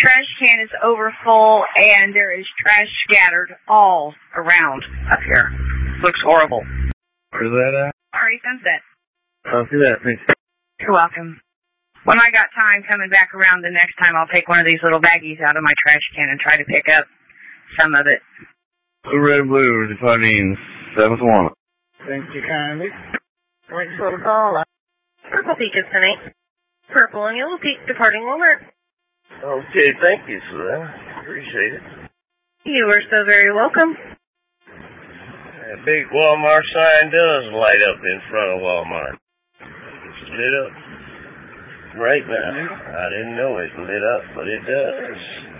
trash can is overfull, and there is trash scattered all around up here. Looks horrible. Where's that at? Sorry, Sunset. I'll see that. Thanks. You're welcome. When I got time coming back around the next time, I'll take one of these little baggies out of my trash can and try to pick up some of it. Blue, red, blue, departing 7th one. Thank you kindly. Thanks for the call. Purple Peak is tonight. Purple and Yellow Peak departing Walmart. Okay, thank you for that. Appreciate it. You are so very welcome. That big Walmart sign does light up in front of Walmart. It's lit up right now. I didn't know it lit up, but it does.